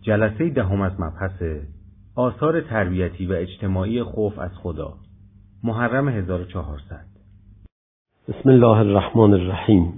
جلسه دهم از مبحث آثار تربیتی و اجتماعی خوف از خدا، محرم 1400. بسم الله الرحمن الرحیم.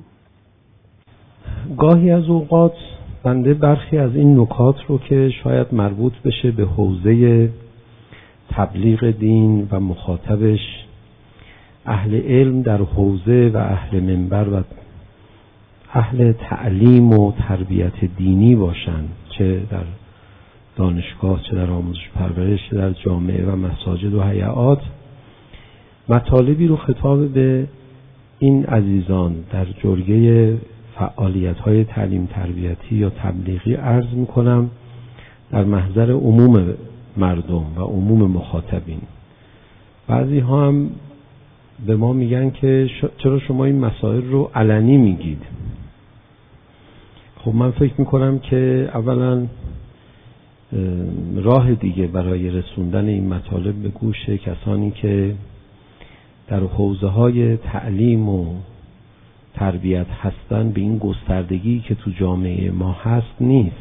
گاهی از اوقات بنده برخی از این نکات رو که شاید مربوط بشه به حوزه تبلیغ دین و مخاطبش اهل علم در حوزه و اهل منبر و اهل تعلیم و تربیت دینی باشن، چه در دانشگاه، چه در آموزش پرورش، چه در جامعه و مساجد و هیئات، مطالبی رو خطاب به این عزیزان در جرگه فعالیت‌های تعلیم تربیتی یا تبلیغی عرض می‌کنم در محضر عموم مردم و عموم مخاطبین. بعضی ها هم به ما میگن که چرا شما این مسائل رو علنی میگید؟ خب من فکر میکنم که اولا راه دیگه برای رسوندن این مطالب به گوش کسانی که در حوزه‌های تعلیم و تربیت هستن به این گستردگی که تو جامعه ما هست نیست.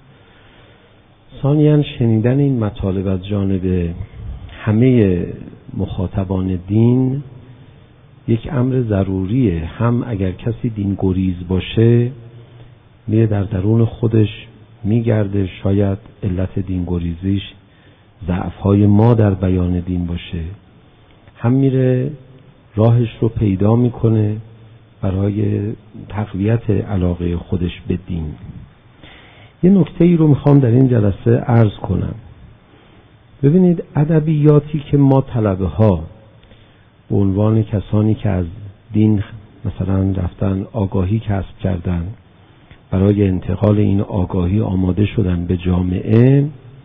ثانیاً شنیدن این مطالب از جانب همه مخاطبان دین یک امر ضروریه. هم اگر کسی دین گریز باشه میره در درون خودش میگرده، شاید علت دین گریزیش ضعف‌های ما در بیان دین باشه، هم میره راهش رو پیدا میکنه برای تقویت علاقه خودش به دین. یه نکته ای رو میخوام در این جلسه عرض کنم. ببینید، ادبیاتی که ما طلبه ها به عنوان کسانی که از دین مثلا رفتن آگاهی کسب کردن، برای انتقال این آگاهی آماده شدن به جامعه،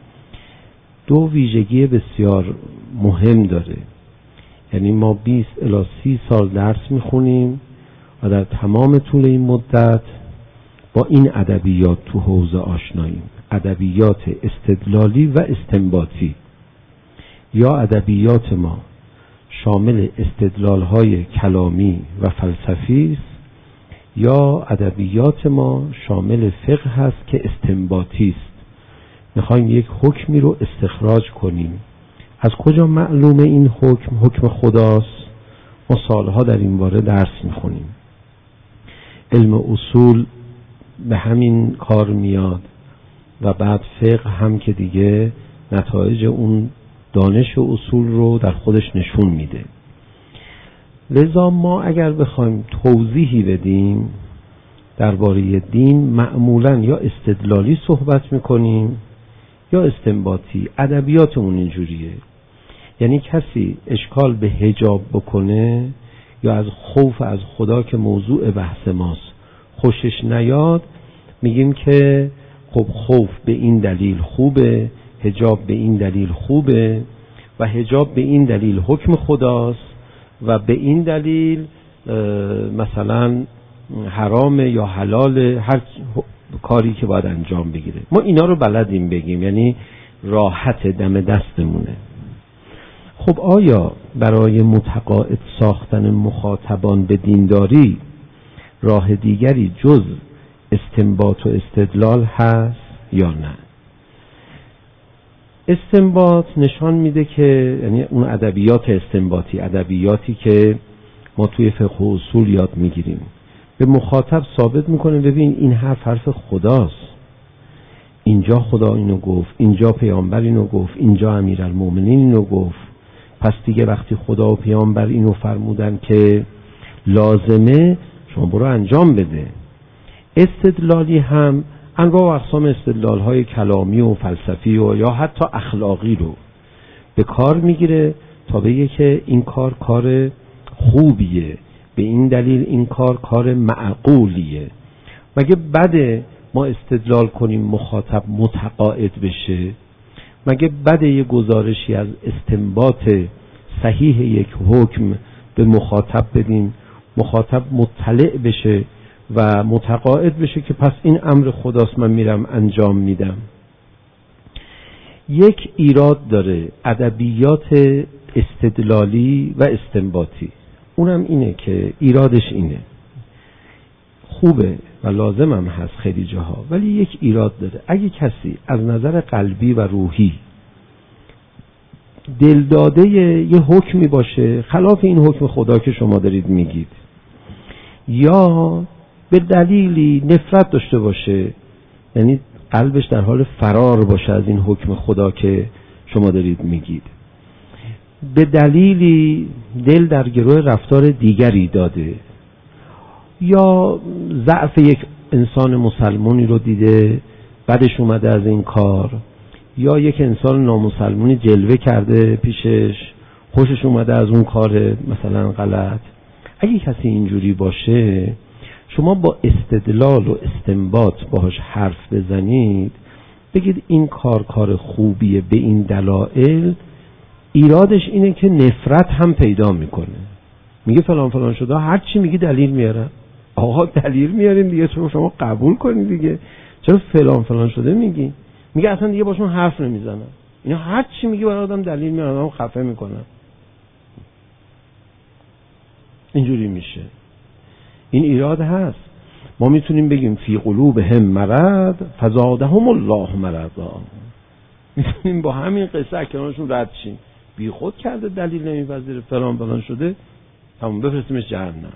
دو ویژگی بسیار مهم داره. یعنی ما 20 الی 30 سال درس میخونیم و در تمام طول این مدت با این ادبیات تو حوزه آشناییم. ادبیات استدلالی و استنباطی. یا ادبیات ما شامل استدلال‌های کلامی و فلسفی است، یا ادبیات ما شامل فقه هست که استنباطی است. میخوایم یک حکمی رو استخراج کنیم. از کجا معلومه این حکم خداست؟ ما سالها در این باره درس میخونیم. علم اصول به همین کار میاد و بعد فقه هم که دیگه نتایج اون دانش اصول رو در خودش نشون میده. لذا ما اگر بخوایم توضیحی بدیم درباره دین، معمولاً یا استدلالی صحبت میکنیم یا استنباطی. ادبیاتمون اینجوریه. یعنی کسی اشکال به حجاب بکنه یا از خوف از خدا که موضوع بحث ماست خوشش نیاد، میگیم که خب خوف به این دلیل خوبه، حجاب به این دلیل خوبه و حجاب به این دلیل حکم خداست و به این دلیل مثلا حرامه یا حلاله، هر کاری که باید انجام بگیره. ما اینا رو بلدیم بگیم، یعنی راحت دم دستمونه. خب آیا برای متقاعد ساختن مخاطبان به دینداری راه دیگری جز استنباط و استدلال هست یا نه؟ استنباط نشان میده که، یعنی اون ادبیات استنباطی، ادبیاتی که ما توی فقه و اصول یاد میگیریم، به مخاطب ثابت میکنه ببین این حرف خداست، اینجا خدا اینو گفت، اینجا پیامبر اینو گفت، اینجا امیرالمومنین اینو گفت، پس دیگه وقتی خدا و پیامبر اینو فرمودن که لازمه، شما برو انجام بده. استدلالی هم انواع و اقسام استدلال‌های کلامی و فلسفی و یا حتی اخلاقی رو به کار میگیره تا بگه که این کار خوبیه، به این دلیل این کار معقولیه. مگه بده ما استدلال کنیم مخاطب متقاعد بشه؟ مگه بده یه گزارشی از استنباط صحیح یک حکم به مخاطب بدیم، مخاطب مطلع بشه و متقاعد بشه که پس این امر خداست، من میرم انجام میدم؟ یک ایراد داره ادبیات استدلالی و استنباطی. اونم اینه که ایرادش اینه، خوبه و لازم هم هست خیلی جاها، ولی یک ایراد داره. اگه کسی از نظر قلبی و روحی دل داده یه حکمی باشه خلاف این حکم خدا که شما دارید میگید، یا به دلیلی نفرت داشته باشه، یعنی قلبش در حال فرار باشه از این حکم خدا که شما دارید میگید، به دلیلی دل در گروه رفتار دیگری داده، یا ضعف یک انسان مسلمانی رو دیده بعدش اومده از این کار، یا یک انسان نامسلمانی جلوه کرده پیشش خوشش اومده از اون کار مثلا غلط، اگه کسی اینجوری باشه شما با استدلال و استنباط باهاش حرف بزنید، بگید این کار خوبیه به این دلایل، ایرادش اینه که نفرت هم پیدا میکنه. میگه فلان فلان شده، هر چی میگی دلیل میارن. آقا دلیل میاریم دیگه، شما قبول کنید دیگه، چرا فلان فلان شده میگی؟ میگه اصلا دیگه باشون حرف نمیزنم، اینا هر چی میگی برای آدم دلیل میارن، آدم خفه میکنن. اینجوری میشه. این ایراد هست. ما میتونیم بگیم فی قلوبهم مرض فزادهم الله مرضا، میتونیم با همین قصه اکنانشون رد شیم، بی خود کرده دلیل نمیپذیره فلان فلان شده، تمام بفرستیمش جهنم.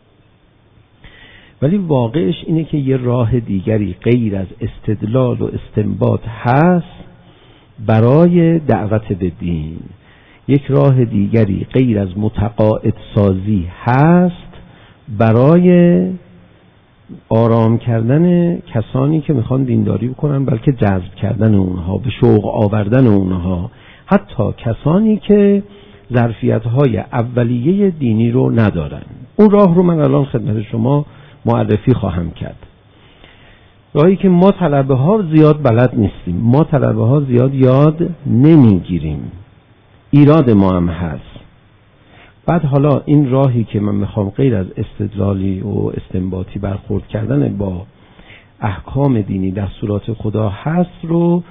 ولی واقعش اینه که یه راه دیگری غیر از استدلال و استنباط هست برای دعوت به دین، یک راه دیگری غیر از متقاعد سازی هست برای آرام کردن کسانی که میخوان دینداری بکنن، بلکه جذب کردن اونها، به شوق آوردن اونها، حتی کسانی که ظرفیت‌های اولیه دینی رو ندارن. اون راه رو من الان خدمت شما معرفی خواهم کرد. راهی که ما طلبه ها زیاد بلد نیستیم، ما طلبه ها زیاد یاد نمیگیریم، ایراد ما هم هست. بعد حالا این راهی که من میخوام غیر از استدلالی و استنباطی برخورد کردن با احکام دینی دستورات خدا هست رو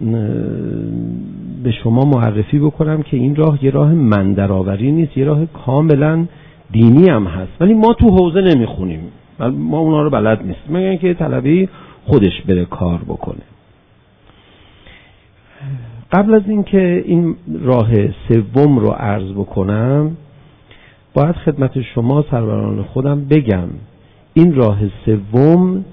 به شما معرفی بکنم که این راه یه راه مندرآوری نیست، یه راه کاملا دینی هم هست، ولی ما تو حوزه نمیخونیم، ما اونا رو بلد نیستیم، مگر اینکه طلبی خودش بره کار بکنه. قبل از اینکه این راه سوم رو عرض بکنم، باید خدمت شما سروران خودم بگم این راه سوم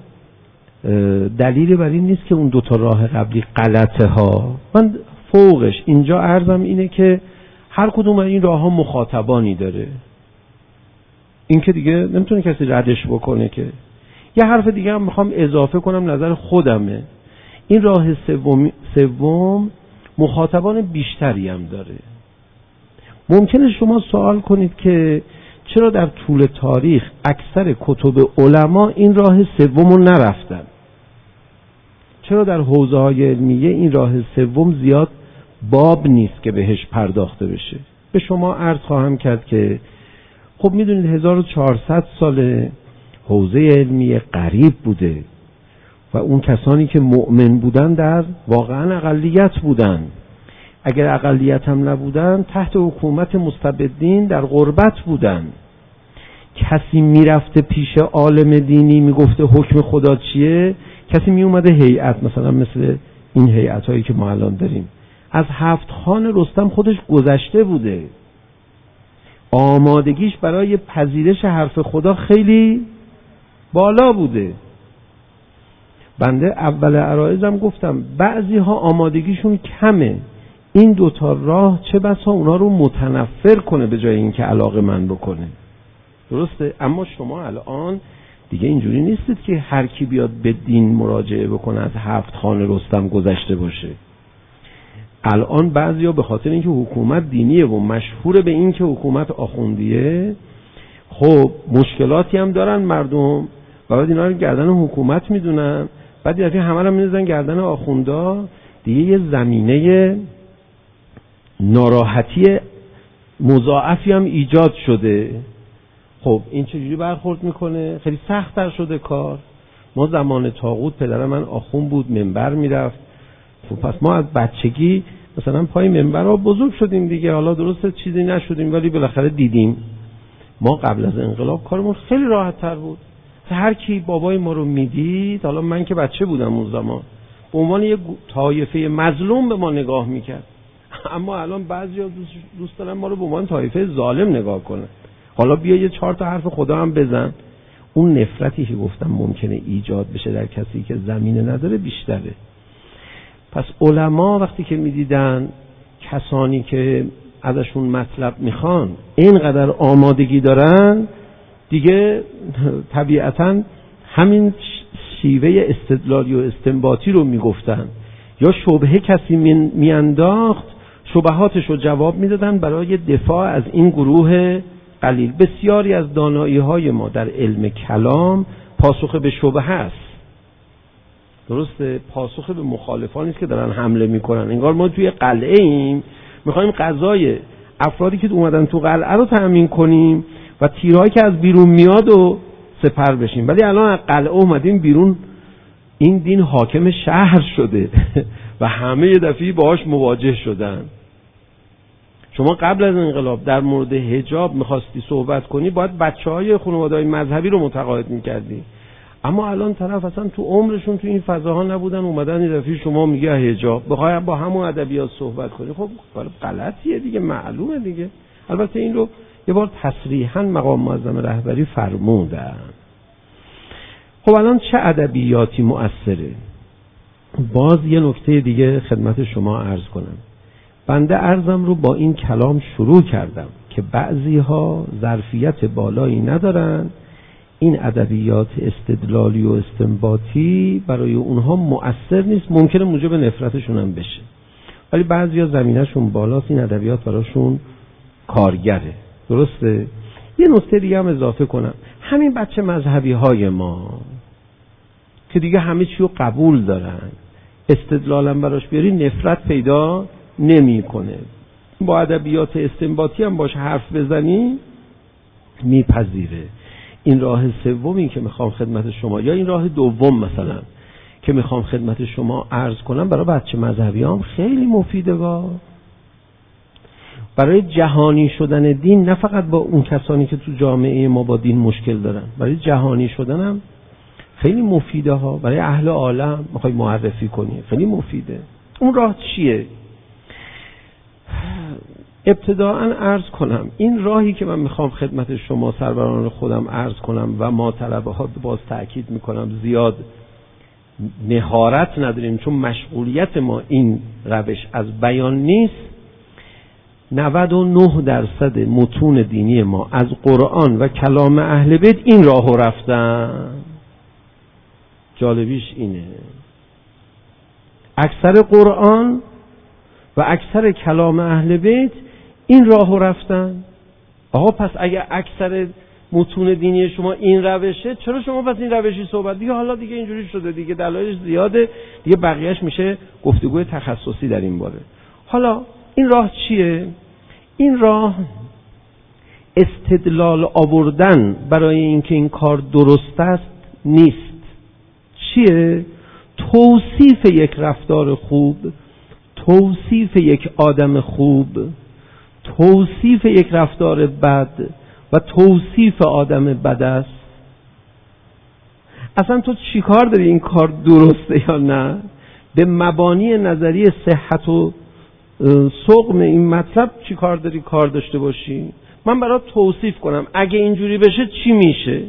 دلیل بر این نیست که اون دوتا راه قبلی غلطه ها. من فوقش اینجا عرضم اینه که هر کدوم این راه ها مخاطبانی داره، این که دیگه نمیتونه کسی ردش بکنه. که یه حرف دیگه هم میخوام اضافه کنم، نظر خودمه، این راه سوم مخاطبان بیشتری هم داره. ممکنه شما سوال کنید که چرا در طول تاریخ اکثر کتب علما این راه سوم رو نرفتن؟ چرا در حوزه‌های علمیه این راه سوم زیاد باب نیست که بهش پرداخته بشه؟ به شما عرض خواهم کرد که خب میدونید 1400 سال حوزه علمیه غریب بوده و اون کسانی که مؤمن بودن در واقعا اقلیت بودن. اگر اقلیت هم نبودن تحت حکومت مستبدین در غربت بودن. کسی میرفته پیش عالم دینی میگفته حکم خدا چیه، کسی میومده هیئت، مثلا مثل این هیئت هایی که ما الان داریم، از 7 خان رستم خودش گذشته بوده، آمادگیش برای پذیرش حرف خدا خیلی بالا بوده. بنده اول عرایزم گفتم بعضی ها آمادگیشون کمه، این دوتا راه چه بسا اونا رو متنفر کنه به جای اینکه علاقه من بکنه. درسته؟ اما شما الان دیگه اینجوری نیستید که هر کی بیاد به دین مراجعه بکنه از 7 خان رستم گذشته باشه. الان بعضیا به خاطر اینکه حکومت دینیه و مشهور به این که حکومت آخوندیه، خب مشکلاتی هم دارن مردم و بعد اینا رو گردن حکومت میدونن، بعد یه دفعه همه رو میذارن گردن آخوندا، دیگه یه زمینه ناراحتی مضاعفی هم ایجاد شده. خب این چجوری برخورد میکنه؟ خیلی سخت‌تر شده کار. ما زمان طاغوت پدر من آخوند بود، منبر میرفت، پس ما از بچگی مثلا پای منبرها بزرگ شدیم دیگه. حالا درسته چیزی نشدیم ولی بالاخره دیدیم. ما قبل از انقلاب کارمون خیلی راحت تر بود، هر کی بابای ما رو میدید، حالا من که بچه بودم اون زمان، به عنوان یک طایفه مظلوم به ما نگاه میکرد. اما الان بعضیا دوست دارن ما رو به عنوان طایفه ظالم نگاه کنن. حالا بیا یه 4 تا حرف خدا هم بزن. اون نفرتی که گفتم ممکنه ایجاد بشه در کسی که زمینه نداره بیشتره. پس علما وقتی که میدیدن کسانی که ازشون مطلب میخوان اینقدر آمادگی دارن، دیگه طبیعتاً همین شیوه استدلالی و استنباطی رو میگفتن، یا شبهه کسی میانداخت شبهاتش رو جواب میدادن برای دفاع از این گروه قلیل. بسیاری از دانایی های ما در علم کلام پاسخ به شبهه است. درسته؟ پاسخ به مخالفانی است که دارن حمله میکنن. انگار ما توی قلعه ایم، میخوایم غذای افرادی که اومدن تو قلعه رو تامین کنیم و تیرهایی که از بیرون میاد و سپر بشیم. ولی الان از قلعه اومدیم بیرون، این دین حاکم شهر شده و همه یه دفعه باهاش مواجه شدن. شما قبل از انقلاب در مورد حجاب میخواستی صحبت کنی، باید بچه‌های خانواده‌های مذهبی رو متقاعد میکردی. اما الان طرف اصلا تو عمرشون تو این فضاها نبودن، اومدن این دفعه شما میگه حجاب، بخوای با همون ادبیات صحبت کنی، خب کار غلطیه دیگه، معلومه دیگه. البته این رو یه بار تصریحاً مقام معظم رهبری فرمودن. خب الان چه ادبیاتی مؤثره؟ باز یه نکته دیگه خدمت شما عرض کنم. بنده عرضم رو با این کلام شروع کردم که بعضی‌ها ظرفیت بالایی ندارن، این ادبیات استدلالی و استنباطی برای اونها مؤثر نیست، ممکنه موجب نفرتشون هم بشه، ولی بعضی‌ها زمینه‌شون بالاست، این ادبیات براشون کارگره. درسته؟ یه نکته دیگه هم اضافه کنم. همین بچه مذهبی های ما که دیگه همه چی رو قبول دارن، استدلالم براش بیاری نفرت پیدا نمی کنه. با ادبیات استنباطی هم باش حرف بزنی میپذیره. این راه سومی که میخوام خدمت شما، یا این راه دوم مثلا که میخوام خدمت شما عرض کنم، برای بچه مذهبی هم خیلی مفیده. برای جهانی شدن دین، نه فقط با اون کسانی که تو جامعه ما با دین مشکل دارن، برای جهانی شدن هم خیلی مفیده ها. برای اهل عالم میخوای معرفی کنی، خیلی مفیده. اون راه چیه؟ ابتداءً عرض کنم این راهی که من میخوام خدمت شما سروران خودم عرض کنم و ما طلبه ها باز تأکید میکنم زیاد مهارت نداریم، چون مشغولیت ما این روش از بیان نیست. 99% متون دینی ما از قرآن و کلام اهل بیت این راهو رفتن. جالبیش اینه، اکثر قرآن و اکثر کلام اهل بیت این راهو رفتن. آقا پس اگه اکثر متون دینی شما این روشه، چرا شما پس این روشی صحبت؟ دیگه حالا دیگه اینجوری شده دیگه، دلایلش زیاده دیگه، بقیهش میشه گفتگوی تخصصی در این باره. حالا این راه چیه؟ این راه استدلال آوردن برای اینکه این کار درست است نیست. چیه؟ توصیف یک رفتار خوب، توصیف یک آدم خوب، توصیف یک رفتار بد و توصیف آدم بد است. اصلا تو چی کار داری این کار درسته یا نه؟ به مبانی نظری صحت و سقم این مطلب چی کار داری کار داشته باشی؟ من برات توصیف کنم اگه اینجوری بشه چی میشه.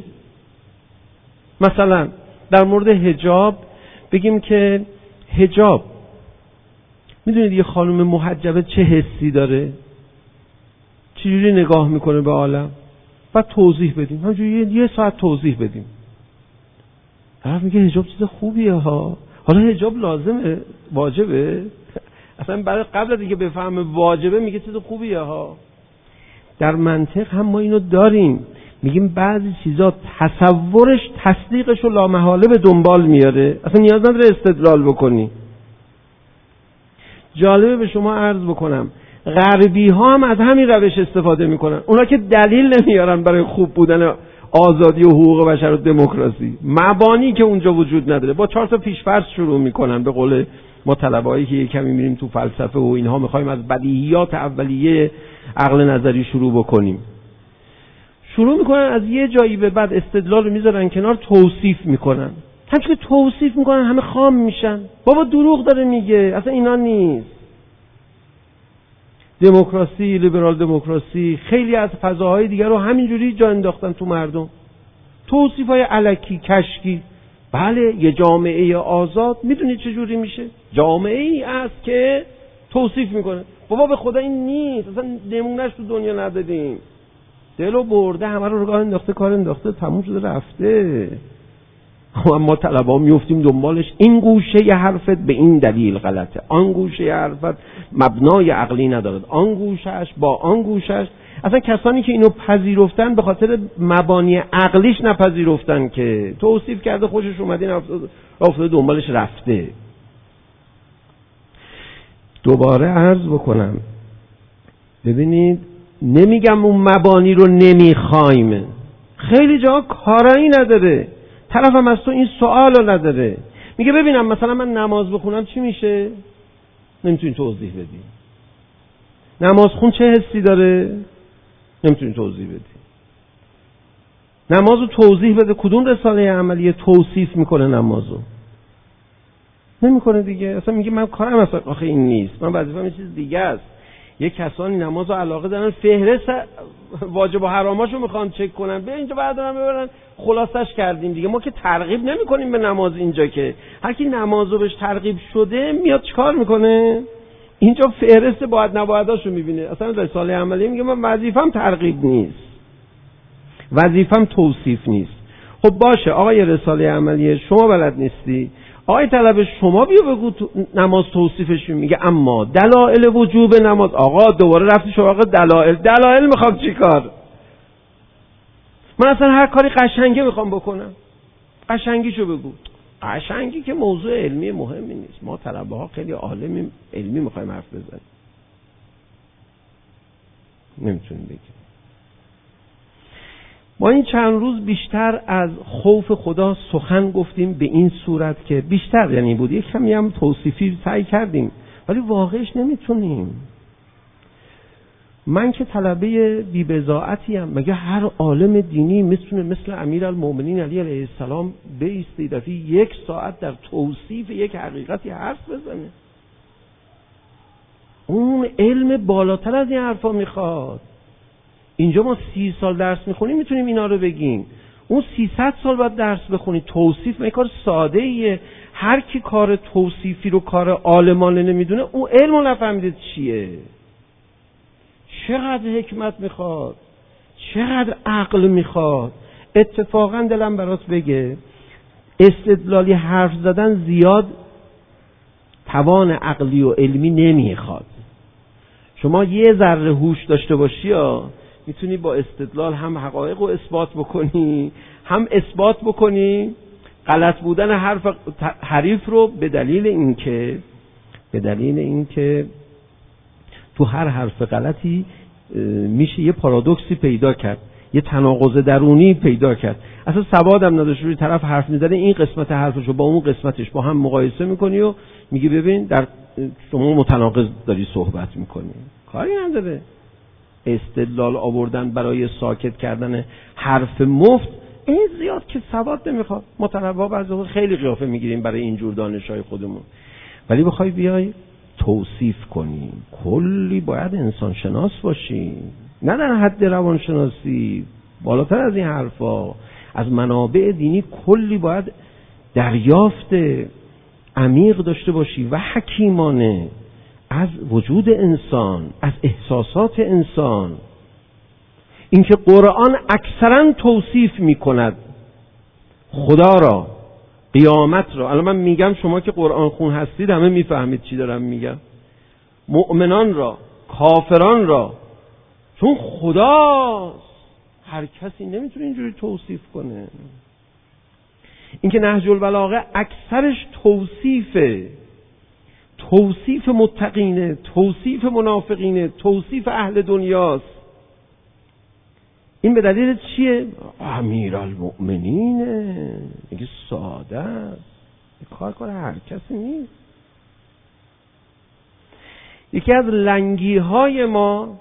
مثلا در مورد حجاب بگیم که حجاب، میدونید یه خانم محجبه چه حسی داره، چجوری نگاه میکنه به عالم، بعد توضیح بدیم، همینجوری یه ساعت توضیح بدیم. طرف میگه حجاب چیز خوبیه ها، حالا حجاب لازمه، واجبه؟ اصلا برای قبل از اینکه بفهمه واجبه میگه چیز خوبیه ها. در منطق هم ما اینو داریم، میگیم بعضی چیزا تصورش تصدیقش رو لامحاله به دنبال میاره، اصلا نیاز نداره استدلال بکنی. جالبه به شما عرض بکنم غربی ها هم از همین روش استفاده میکنن. اونا که دلیل نمیارن برای خوب بودن آزادی و حقوق بشر و دموکراسی، مبانی که اونجا وجود نداره، با 4 تا پیش‌فرض شروع میکنن. به قول ما طلبهایی که کمی میریم تو فلسفه و اینها، میخوایم از بدیهیات اولیه عقل نظری شروع بکنیم. شروع میکنن از یه جایی به بعد استدلال رو میذارن کنار، توصیف میکنن. همچون که توصیف میکنن همه خام میشن. بابا دروغ داره میگه، اصلا اینا نیست. دموکراسی، لیبرال دموکراسی، خیلی از فضاهای دیگر رو همینجوری جا انداختن تو مردم. توصیفای الکی، کشکی. بله، یه جامعه آزاد میدونید چه جوری میشه؟ جامعه ای است که توصیف میکنه. بابا به خدا این نیست، اصلا نمونهش تو دنیا ندادیم. دلو برده، همه رو راه انداخته، کار انداخته، تموم شده رفته. ما طلبا میفتیم دنبالش. این گوشه ی حرفت به این دلیل غلطه، آن گوشه ی حرفت مبنای عقلی ندارد، آن گوشهش با آن گوشهش. اصلا کسانی که اینو پذیرفتن به خاطر مبانی عقلیش نپذیرفتن، که توصیف کرده خوشش اومد، این افتاده دنبالش رفته. دوباره عرض بکنم، ببینید، نمیگم اون مبانی رو نمیخوایم، خیلی جا کارایی نداره، طرفم از تو این سوال رو نداره. میگه ببینم مثلا من نماز بخونم چی میشه؟ نمیتونی توضیح بدی. نماز خون چه حسی داره؟ نمیتونی توضیح بدی. نماز رو توضیح بده، کدوم رساله عملیه توصیف میکنه نمازو؟ نمیکنه دیگه. اصلا میگه من کارم اصلا آخه این نیست، من وظیفه‌م یه چیز دیگه است. یه کسانی نماز رو علاقه دارن، فهرست واجب و حراماشو میخوان چک کنن، به اینجا بردارن ببرن خلاصش کردیم دیگه. ما که ترغیب نمیکنیم به نماز اینجا، که هر کی نمازو بهش ترغیب شده میاد چیکار میکنه؟ اینجا فهرست باید نبایداشو میبینه. اصلا رساله عملی میگه من وظیفه‌م ترغیب نیست، وظیفه‌م توصیف نیست. خب باشه آقای رساله عملی، شما بلد نیستی، آقای طلب شما بیا بگو نماز توصیفش. میگه اما دلایل وجوب نماز. آقا دوباره رفتی سراغ دلایل میخوام چی کار؟ من اصلا هر کاری قشنگه میخوام بکنم، قشنگیشو بگو. قشنگی که موضوع علمی مهمی نیست، ما طلبه ها خیلی عالم علمی میخوایم حرف بزنیم، نمیتونیم بگیم. ما این چند روز بیشتر از خوف خدا سخن گفتیم، به این صورت که بیشتر یعنی بود یک کمی هم توصیفی سعی کردیم، ولی واقعش نمیتونیم. من که طلبه بی‌بضاعتی ام، مگه هر عالم دینی میتونه مثل امیرالمومنین علی علیه السلام بایسته دفعه 1 ساعت در توصیف یک حقیقتی حرف بزنه؟ اون علم بالاتر از این حرفا میخواد. اینجا ما 30 سال درس میخونیم میتونیم اینا رو بگیم، اون 300 سال باید درس بخونی. توصیف من کار ساده ایه. هر کی کار توصیفی رو کار عالمانه نمیدونه، اون علم رو نفهمیده چیه. چقدر حکمت میخواد، چقدر عقل میخواد. اتفاقا دلم برات بگه، استدلالی حرف زدن زیاد توان عقلی و علمی نمیخواد. شما یه ذره هوش داشته باشی میتونی با استدلال هم حقایق رو اثبات بکنی، هم اثبات بکنی غلط بودن حریف رو، به دلیل اینکه تو هر حرف غلطی میشه یه پارادوکسی پیدا کرد، یه تناقض درونی پیدا کرد. اصلا سوادم نداشت، روی طرف حرف میزنه، این قسمت حرفشو با اون قسمتش با هم مقایسه میکنی و میگی ببین در شما متناقض داری صحبت میکنی. کاری نداره. استدلال آوردن برای ساکت کردن حرف مفت این زیاد که سواد نمیخواد. ما طلبه‌ها بعضی وقت خیلی قیافه میگیریم برای اینجور دانشای خودمون، ولی بخوای بیای توصیف کنی کلی باید انسان شناس باشی، نه در حد روانشناسی، بالاتر از این حرفا. از منابع دینی کلی باید دریافت عمیق داشته باشی و حکیمانه از وجود انسان، از احساسات انسان. اینکه قرآن اکثرا توصیف میکند خدا را، قیامت را. الان من میگم شما که قرآن خون هستید همه میفهمید چی دارم میگم. مؤمنان را، کافران را، چون خداست. هر کسی نمیتونه اینجوری توصیف کنه. اینکه نهج البلاغه اکثرش توصیفه، توصیف متقینه، توصیف منافقینه، توصیف اهل دنیاست. این به دلیل چیه؟ امیرالمؤمنینه، میگه ساده است، کار هر کسی نیست. یکی از لنگی های ما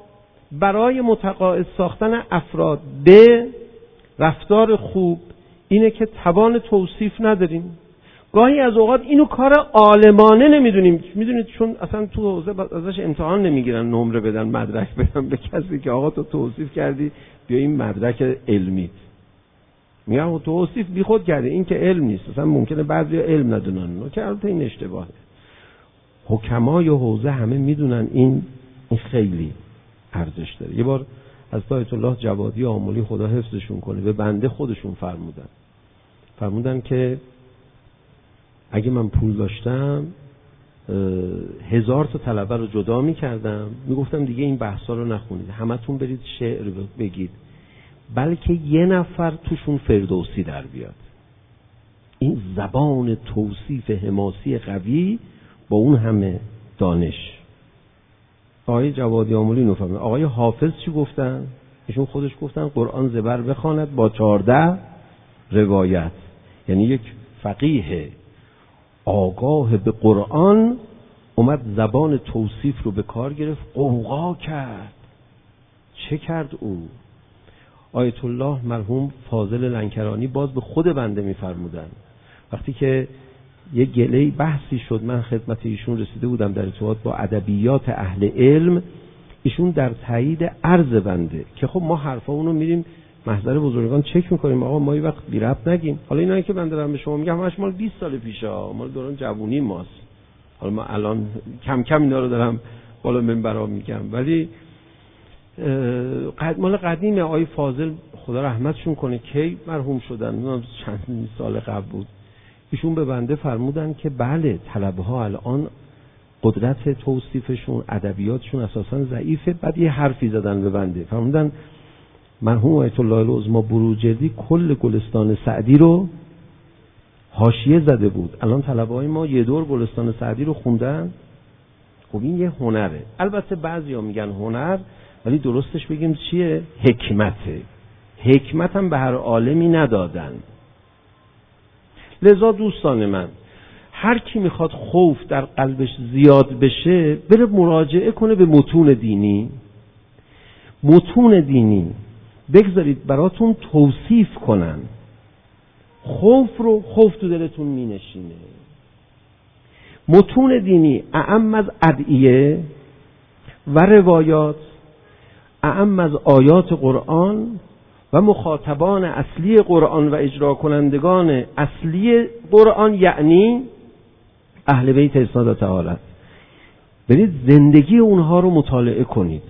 برای متقاعد ساختن افراد به رفتار خوب اینه که توان توصیف نداریم. گاهی از اوقات اینو کار عالمانه نمیدونیم. میدونید چون اصلا تو حوزه ازش امتحان نمیگیرن، نمره بدن، مدرک بدن به کسی که آقا تو توصیف کردی بیا این مدرک علمی. میگم توصیف بی خود کرده، این که علم نیست. اصلا ممکنه بعضیا علم ندونن، که البته این اشتباهه. حکمای حوزه همه میدونن این خیلی ارزش داره. یه بار از آیت الله جوادی آملی خدا حفظشون کنه به بنده خودشون فرمودن که اگه من پول داشتم 1000 تا طلبه رو جدا می‌کردم، میگفتم دیگه این بحثا رو نخونید، همتون برید شعر بگید، بلکه یه نفر توشون فردوسی در بیاد. این زبان توصیف حماسی قوی با اون همه دانش. آقای جوادی آملی اینو فهمید. آقای حافظ چی گفتن؟ ایشون خودش گفتن قرآن زبر بخواند با 14 روایت. یعنی یک فقیه آگاه به قرآن اومد زبان توصیف رو به کار گرفت، قوقا کرد. چه کرد او؟ آیت الله مرحوم فاضل لنکرانی باز به خود بنده می‌فرمودن وقتی که یه گله بحثی شد، من خدمت ایشون رسیده بودم در ارتباط با ادبیات اهل علم، ایشون در تایید عرض بنده که خب ما حرفامون رو میریم محضر بزرگان چک میکنیم، آقا ما یه وقت بی ربط نگیم. حالا اینایی که بنده دارم به شما میگم همش مال 20 سال پیشه، مال دوران جوونی ماست. حالا ما الان کم کم اینا رو دارم بالا منبرا میگم، ولی مال قدیم آقای فاضل خدا رحمتشون کنه کی مرحوم شدن، چند سال قبل بود. ایشون به بنده فرمودن که بله طلبه ها الان قدرت توصیفشون، ادبیاتشون اساسا ضعیفه. بعد یه حرفی زدن به بنده، فرمودن مرحوم آیت الله العظمی بروجردی کل گلستان سعدی رو حاشیه زده بود، الان طلبه های ما یه دور گلستان سعدی رو خوندن. خب این یه هنره. البته بعضیا میگن هنر، ولی درستش بگیم چیه؟ حکمته. حکمت هم به هر عالمی ندادن. لذا دوستان من، هر کی میخواد خوف در قلبش زیاد بشه بره مراجعه کنه به متون دینی. متون دینی بگذارید براتون توصیف کنن، خوف تو دلتون مینشینه. متون دینی اعم از ادعیه و روایات، اعم از آیات قرآن و مخاطبان اصلی قرآن و اجرا کنندگان اصلی قرآن، یعنی اهل بیت اسناد تعالی. برید زندگی اونها رو مطالعه کنید.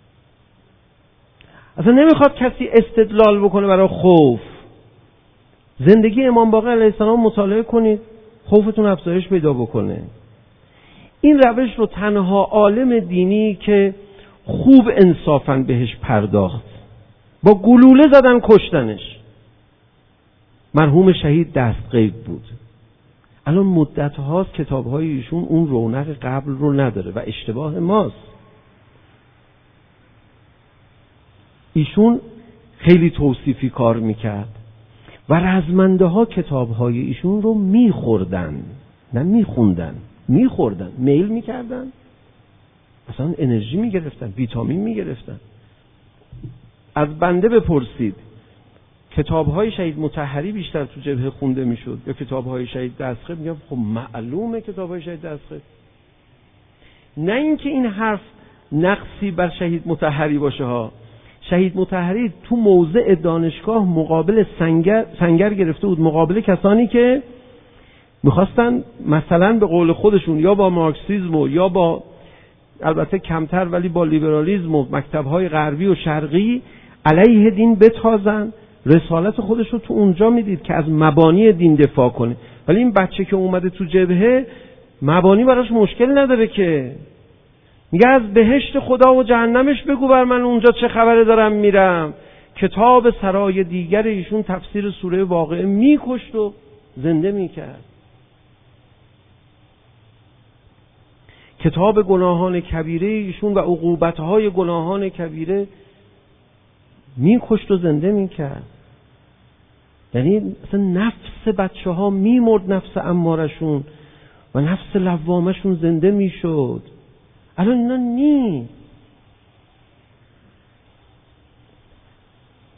اصلا نمیخواد کسی استدلال بکنه برای خوف. زندگی امام باقر علیه السلام مطالعه کنید، خوفتون افزایش پیدا بکنه. این روش رو تنها عالم دینی که خوب انصافاً بهش پرداخت، با گلوله زدن کشتنش، مرحوم شهید دستغیب بود. الان مدت هاست کتاب‌های ایشون اون رونق قبل رو نداره و اشتباه ماست. ایشون خیلی توصیفی کار میکرد و رزمنده ها کتاب‌های ایشون رو میخوردن، نه میخوندن، میخوردن، میل میکردن، اصلا انرژی میگرفتن، ویتامین میگرفتن. از بنده بپرسید کتاب‌های شهید مطهری بیشتر تو جبهه خونده میشد یا کتاب‌های شهید دستغیب؟ میگم خب معلومه کتاب‌های شهید دستغیب. نه اینکه این حرف نقصی بر شهید مطهری باشه ها. شهید مطهری تو موضع دانشگاه مقابل سنگر گرفته بود، مقابل کسانی که میخواستن مثلا به قول خودشون یا با مارکسیسم و یا با البته کمتر ولی با لیبرالیسم و مکتب‌های غربی و شرقی علیه دین بتازن. رسالت خودش رو تو اونجا میدید که از مبانی دین دفاع کنه. ولی این بچه که اومده تو جبهه مبانی براش مشکل نداره که، میگه از بهشت خدا و جهنمش بگو بر من اونجا چه خبره دارم میرم. کتاب سرای دیگر ایشون تفسیر سوره واقعه میکشت و زنده میکرد. کتاب گناهان کبیره ایشون و عقوبت‌های گناهان کبیره میکشت و زنده میکرد. یعنی اصلا نفس بچه ها میمرد، نفس امارشون و نفس لوامشون زنده میشد. الان اینا نیست.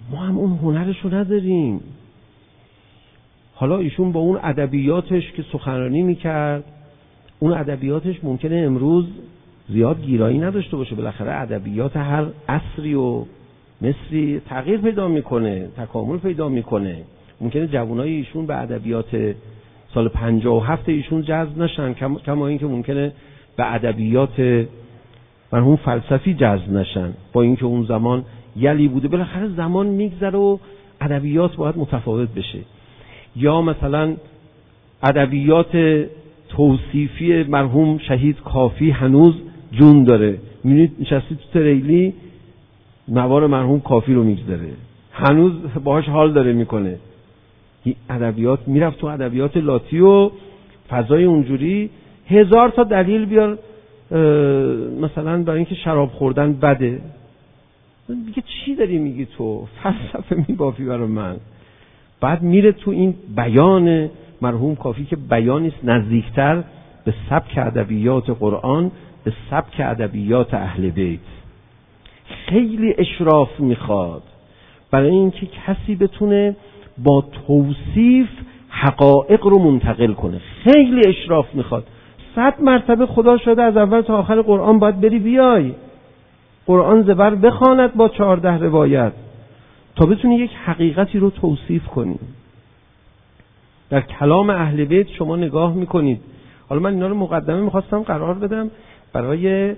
ما هم اون هنرشو نداریم. حالا ایشون با اون ادبیاتش که سخنرانی میکرد، اون ادبیاتش ممکنه امروز زیاد گیرایی نداشته باشه، بالاخره ادبیات هر عصری و مصری تغییر پیدا میکنه، تکامل پیدا میکنه. ممکنه جوانای ایشون به ادبیات سال 57 ایشون جذب نشن، کما اینکه ممکنه به ادبیات مرحوم فلسفی جذب نشن، با اینکه اون زمان یلی بوده. بالاخره زمان میگذره و ادبیات باید متفاوت بشه. یا مثلا ادبیات توصیفی مرحوم شهید کافی هنوز جون داره، میبینید نشستی تو تریلی نوار مرحوم کافی رو میگذره، هنوز باهاش حال داره میکنه. ادبیات میرفت تو ادبیات لاتی و فضای اونجوری، 1000 تا دلیل بیار مثلا برای اینکه شراب خوردن بده. میگه چی داری میگی تو؟ فلسفه میبافی برای من. بعد میره تو این بیان مرحوم کافی که بیانیست نزدیکتر به سبک ادبیات قرآن، به سبک ادبیات اهل بیت. خیلی اشراف میخواد برای اینکه کسی بتونه با توصیف حقایق رو منتقل کنه. خیلی اشراف میخواد. 100 مرتبه خدا شده از اول تا آخر قرآن باید بری بیای قرآن زبر بخواند با 14 روایت تا بتونی یک حقیقتی رو توصیف کنی. در کلام اهل بیت شما نگاه میکنید. حالا من اینا رو مقدمه میخواستم قرار بدم برای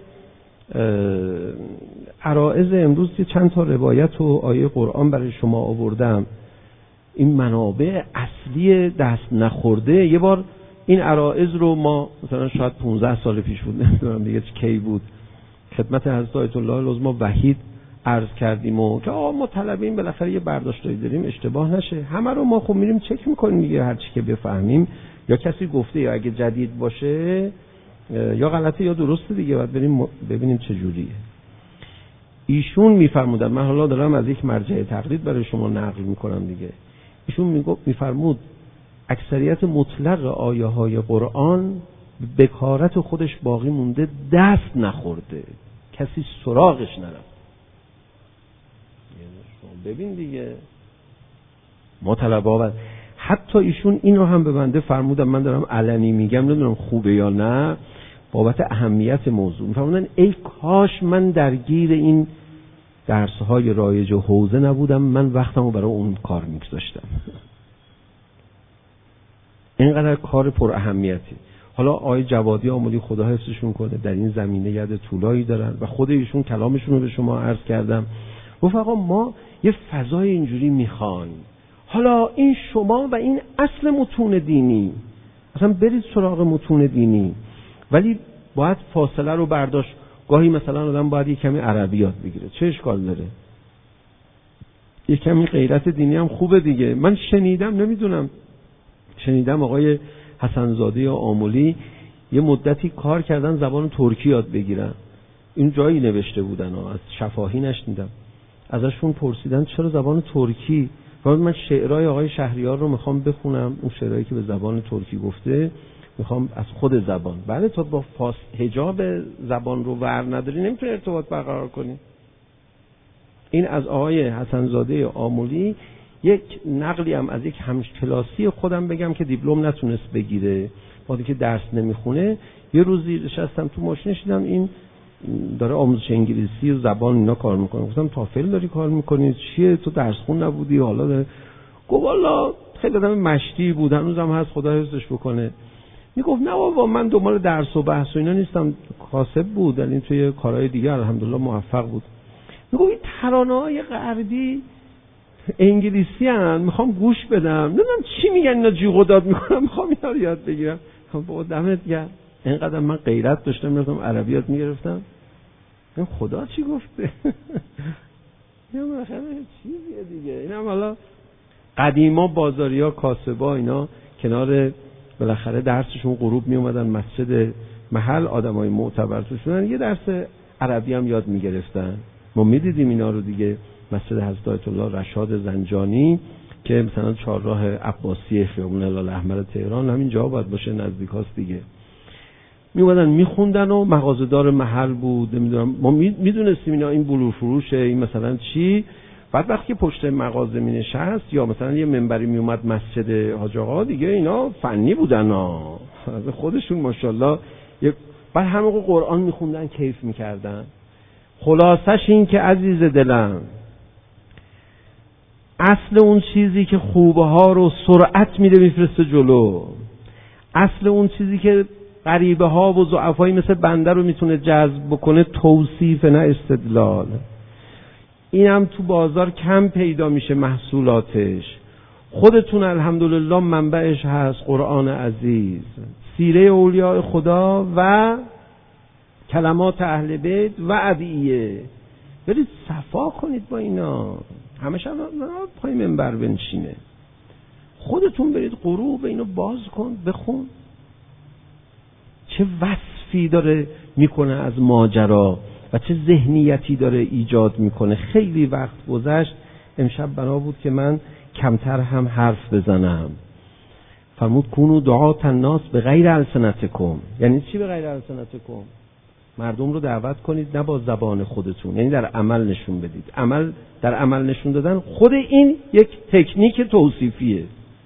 عرائض امروز. چند تا روایت و آیه قرآن برای شما آوردم. این منابع اصلی دست نخورده. یه بار این عرائض رو ما مثلا شاید 15 سال پیش بود، نمیدونم دیگه کی بود، خدمت حضرت آیت الله العظمی وحید عرض کردیم و که آقا ما طلبیم بالاخره یه برداشتایی داریم اشتباه نشه. همه رو ما خب میریم چک میکنیم دیگه، هر چی که بفهمیم یا کسی گفته یا اگه جدید باشه یا غلطه یا درسته دیگه، بعد بریم ببینیم چه جوریه. ایشون میفرمودن، من حالا دارم از یک مرجع تقلید برای شما نقل میکنم دیگه. ایشون میفرمود اکثریت مطلق آیه های قرآن بکارت خودش باقی مونده، دست نخورده، کسی سراغش نرفت. ببین دیگه ما طلبا حتی ایشون این رو هم به بنده فرمودن، من دارم علنی میگم نمیدونم خوبه یا نه، بابت اهمیت موضوع میفرمودن ای کاش من درگیر این درس‌های رایج و حوزه نبودم، من وقتمو برای اون کار میگذاشتم. اینقدر کار پر اهمیتی. حالا آقای جوادی آملی خدا حفظشون کنه در این زمینه ید طولایی دارن و خود ایشون کلامشون رو به شما عرض کردم. گفت آقا ما یه فضای اینجوری میخوایم. حالا این شما و این اصل متون دینی، اصلا برید سراغ متون دینی، ولی باید فاصله رو برداشت. گاهی مثلا آدم باید یه کمی عربیات بگیره، چه اشکال داره؟ یه کمی غیرت دینی هم خوبه دیگه. من شنیدم آقای حسن‌زاده آملی یه مدتی کار کردن زبان ترکی یاد بگیرن. این جایی نوشته بودن، از شفاهی نشنیدم. ازشون پرسیدن چرا زبان ترکی؟ من شعرهای آقای شهریار رو میخوام بخونم، اون شعرهایی که به زبان ترکی گفته میخوام از خود زبان. بله تو با حجاب زبان رو ور نداری نمیتونی ارتباط برقرار کنی. این از آقای حسن‌زاده آملی. یک نقلی هم از یک همکلاسی خودم بگم که دیپلم نتونست بگیره، بعدی که درس نمیخونه. یه روزی نشستم تو ماشینش دیدم این داره آموزش انگلیسی و زبان اینا کار میکنه. گفتم تافل داری کار میکنی؟ چیه تو درس خون نبودی حالا داره؟ گفت والا خیلی آدم مشتی بود، هنوزم هست خدا حفظش بکنه. میگفت نه بابا من دنبال درس و بحث و اینا نیستم، کاسب بود، یعنی توی کارهای دیگه الحمدلله موفق بود. میگفت این ترانه‌های غربی انگلیسی ان، میخوام گوش بدم، نمیدونم چی میگن اینا، جیغ و داد میکنم، میخوام اینا رو یاد بگیرم. بابا دمت گرم، اینقدر من غیرت داشتم میرفتم عربیات میگرفتم. خدا چی گفته؟ یا مثلا چیزیه دیگه. اینم حالا قدیما بازاریا کاسبا اینا کنار بالاخره درسشون غروب می اومدن مسجد محل، آدمای معتبر توشون یه درس عربی هم یاد میگرفتن. ما میدیدیم اینا رو دیگه. مسجد حضرت آیت الله رشاد زنجانی که مثلا چهارراه عباسی خیابون هلال احمر تهران همین جا باید باشه، نزدیکاست دیگه. می اومدن میخوندن و مغازه‌دار محل بود، نمیدونم ما میدونستیم اینا این بلور فروشه این مثلا چی، بعد وقتی پشت مغازه می نشست یا مثلا یه منبری می اومد مسجد حاج آقا، دیگه اینا فنی بودن ها، خودشون ماشاءالله. بعد همه قرآن می خوندن، کیف می کردن. خلاصش این که عزیز دلم، اصل اون چیزی که خوبه ها رو سرعت میده میفرسته جلو، اصل اون چیزی که غریبه ها و ضعفایی مثل بنده رو میتونه جذب بکنه توصیف نه استدلال. اینم تو بازار کم پیدا میشه محصولاتش. خودتون الحمدلله منبعش هست قرآن عزیز، سیره اولیاء خدا و کلمات اهل بیت و ادعیه. برید صفا کنید با اینا، همش هم پای منبر بنشینه. خودتون برید غروب اینو باز کن بخون، چه وصفی داره میکنه از ماجرا و چه ذهنیتی داره ایجاد میکنه. خیلی وقت گذشت، امشب بنا بود که من کمتر هم حرف بزنم. فرمود کونو دعات الناس به غیر السنتکم. یعنی چی به غیر السنتکم؟ مردم رو دعوت کنید نه با زبان خودتون، یعنی در عمل نشون بدید. در عمل نشون دادن خود این یک تکنیک توصیفیه.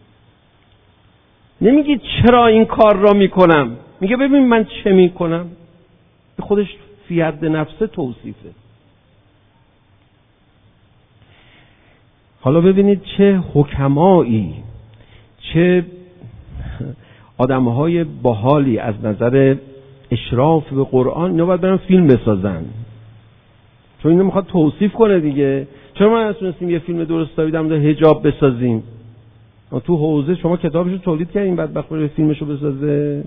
نمیگید چرا این کار را میکنم، میگه ببین من چه میکنم. به خودش فی حد نفسه توصیفه. حالا ببینید چه حکمایی، چه آدمهای باحالی از نظر اشراف به قرآن، اینا باید برن فیلم بسازن، چون اینو میخواد توصیف کنه دیگه. چرا ما نتونستیم یه فیلم درستابی در مورد حجاب بسازیم؟ تو حوزه شما کتابشو تولید کردین، بعد بخوره فیلمشو بسازه.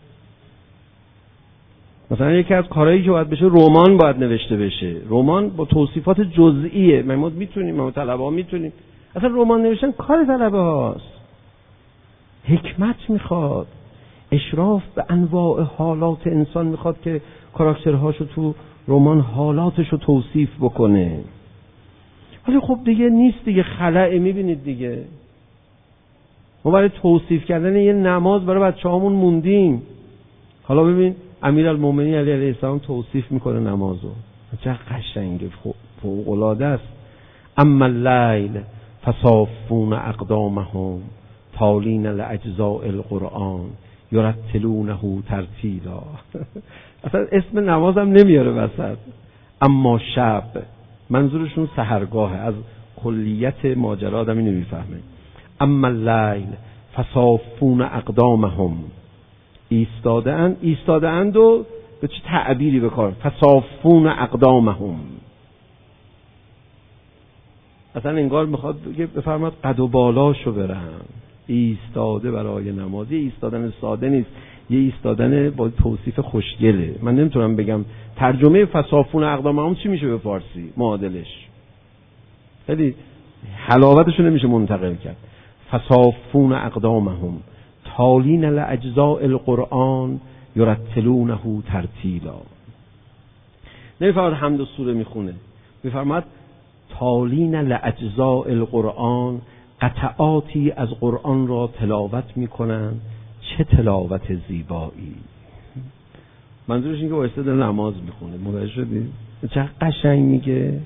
مثلا یکی از کارهایی که باید بشه رمان باید نوشته بشه. رمان با توصیفات جزئیه. ما میتونیم، ما طلبه‌ها میتونیم. اصلا رمان نوشتن کار طلبه هاست. حکمت میخواد، اشراف به انواع حالات انسان میخواد که کاراکترهاشو تو رمان حالاتشو توصیف بکنه. ولی خب دیگه نیست دیگه، خلأ. میبینید دیگه ما برای توصیف کردن یه نماز برای بچه‌هامون موندیم. حالا ببین امیرالمومنین علی علیه السلام توصیف میکنه نمازو، چه قشنگه، فوق‌العاده است. اما اللیل فصافون اقدامهم تالین لاجزاء القرآن یرتلونه ترتیلا. اصلا اسم نمازم نمیاره وسط. اما شب، منظورشون سحرگاهه، از کلیت ماجرا آدمی نمیفهمه. اما اللیل فصافون اقدامهم، ایستاده اند و به چه تعبیری بکار؟ فصافون اقدامهم. اصلا انگار میخواد بفرماد قد و بالاشو برم. ایستاده برای نماز، یه ایستادن ساده نیست، یه ایستادن با توصیف خوشگله. من نمیتونم بگم ترجمه فصافون اقدامهم چی میشه به فارسی معادلش، خیلی حلاوتشو نمیشه منتقل کرد. فصافون اقدامهم تالین لاجزاء القرآن یرتلونه ترتیلا. نمیفرماد حمد و سوره میخونه، میفرماد تالین لاجزاء القرآن، قطعاتی از قرآن را تلاوت میکنن. چه تلاوت زیبایی. منظورش این که واسه دل نماز میخونه. متوجه شدید چه قشنگ میگه؟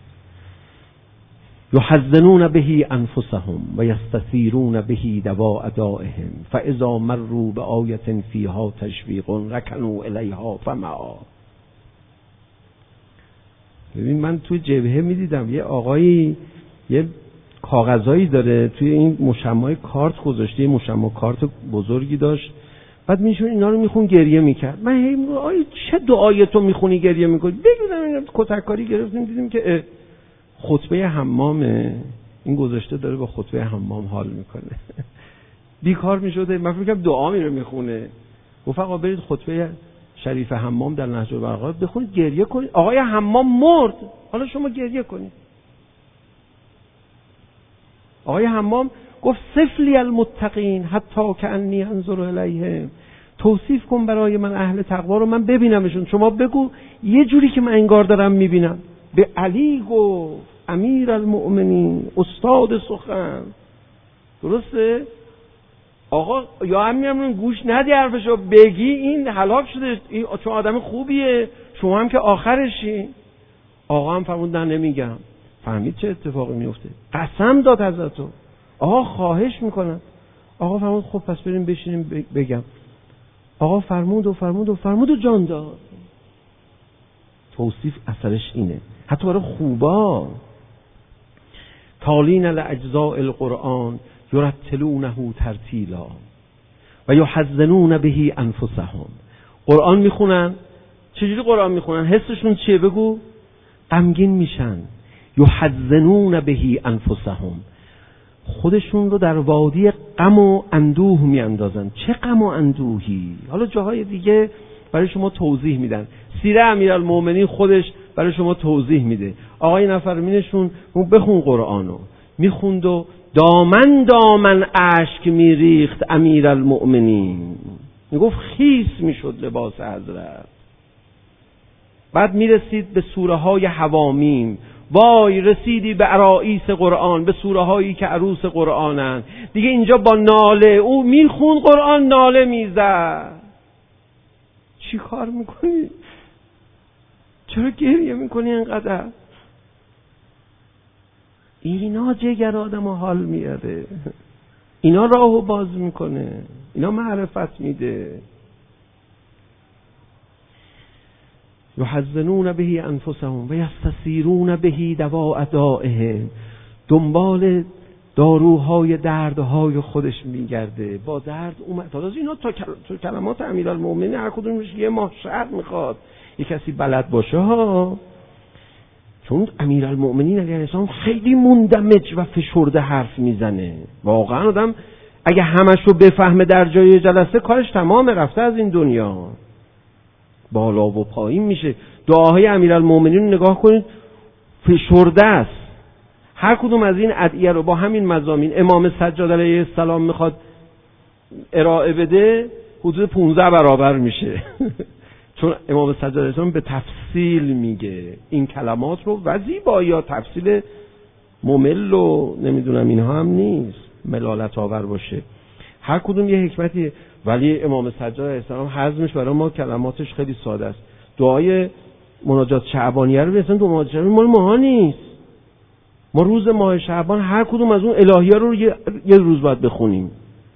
یحزنون به انفسهم و یستثیرون به دواء دائهم فاذا مروا بآیة فیها تشویق رکنوا الیها فمعا. ببین من توی جبهه میدیدم یه آقایی یه کاغذایی داره توی این مشمع کارت گذاشته، یه مشمع کارت بزرگی داشت، بعد میشون اینا رو میخون گریه میکرد. من هی آی چه دعایی تو میخونی گریه میکنی؟ بگیدم کتککاری گرفتیم، دیدیم که خطبه حمامه، این گذاشته داره با خطبه حمام حال میکنه. بیکار میشده، من فکر کنم دعا میره میخونه. گفت آقا برید خطبه شریف حمام در نهج البلاغه بخونید گریه کنید. آقای حمام مرد، حالا شما گریه کنید. آقای حمام گفت صفلی المتقین حتی کأنی انظر الیهم، توصیف کن برای من اهل تقوا رو من ببینمشون. شما بگو یه جوری که من انگار دارم میبینم. به علی گفت امیرالمؤمنین، استاد سخن. درسته؟ آقا یا همین گوش ندی حرفشو، بگی این هلاک شده، این چون آدم خوبیه، شما هم که آخرشی. آقا هم فرمود نه نمیگم. فهمید چه اتفاقی میفته؟ قسم داد حضرت. آقا خواهش میکنم. آقا فرمود خب پس بریم بشینیم بگم. آقا فرمود و جان داد. توصیف اثرش اینه. حتی برای خوبا تالین الاجزاء القرآن یرتلونه ترتیلا و یحزنون به انفسهم. قرآن میخونن. چجوری قرآن میخونن؟ حسشون چیه؟ بگو. غمگین میشن. یحزنون به انفسهم، خودشون رو در وادی غم و اندوه میاندازن. چه غم و اندوهی؟ حالا جاهای دیگه برای شما توضیح میدن. سیره امیرالمومنین خودش برای شما توضیح میده. آقای نفرمینشون بخون قرآنو میخوند و دامن اشک میریخت امیرالمومنین، میگفت خیس میشد لباس حضرت. بعد میرسید به سوره های حوامیم. وای رسیدی به عرائیس قرآن، به سوره هایی که عروس قرآنن. دیگه اینجا با ناله او میخوند قرآن، ناله میزد. چی کار میکنی؟ چرا گریه میکنی اینقدر؟ اینا جگر آدمو حال میاره، اینا راهو باز میکنه، اینا معرفت میده. یحزنون به انفسهم و یستثیرون به دواء دائهم، دنبال داروهای دردهای خودش میگرده. با درد اومد. تازه اینا تا کلمات امیرالمومنین هر کدومش یه ماه شرح میخواد یه کسی بلد باشه ها. چون امیرالمومنین علیه السلام خیلی مندمج و فشرده حرف میزنه. واقعا آدم اگه همش رو بفهمه در جای جلسه کارش تمام، رفته از این دنیا. بالا و پایین میشه. دعاهای امیرالمومنین رو نگاه کنید، فشرده است. هر کدوم از این ادعیه رو با همین مضامین امام سجاد علیه السلام میخواد ارائه بده، حدود 15 برابر میشه. چون امام سجاد علیه السلام به تفصیل میگه این کلمات رو و زیبایی، تفصیل ممل و نمیدونم اینها هم نیست ملالت آور باشه. هر کدوم یه حکمتی. ولی امام سجاد علیه السلام هضمش برای ما کلماتش خیلی ساده است. دعای مناجات شعبانیه رو مثلا دو مناجات مال ماها نیست. ما روز ماه شعبان هر کدوم از اون الهیه رو یه روز باید بخونیم.